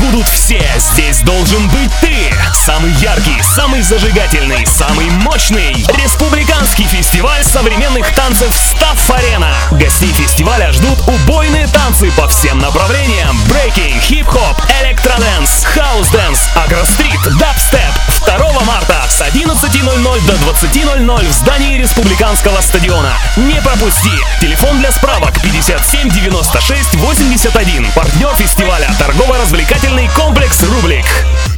будут все, здесь должен быть ты. Самый яркий, самый зажигательный, самый мощный республиканский фестиваль современных танцев Staff-Arena. Гостей фестиваля ждут убойные танцы по всем направлениям: брейкинг, хип-хоп, электродэнс, хаус-дэнс, агрострит, дабстеп. 2 марта с 11:00 до 20:00 в здании Республиканского стадиона. Не пропусти! Телефон для справок 57 96 81. Партнер фестиваля — торгово-развлекательный комплекс «Рублик».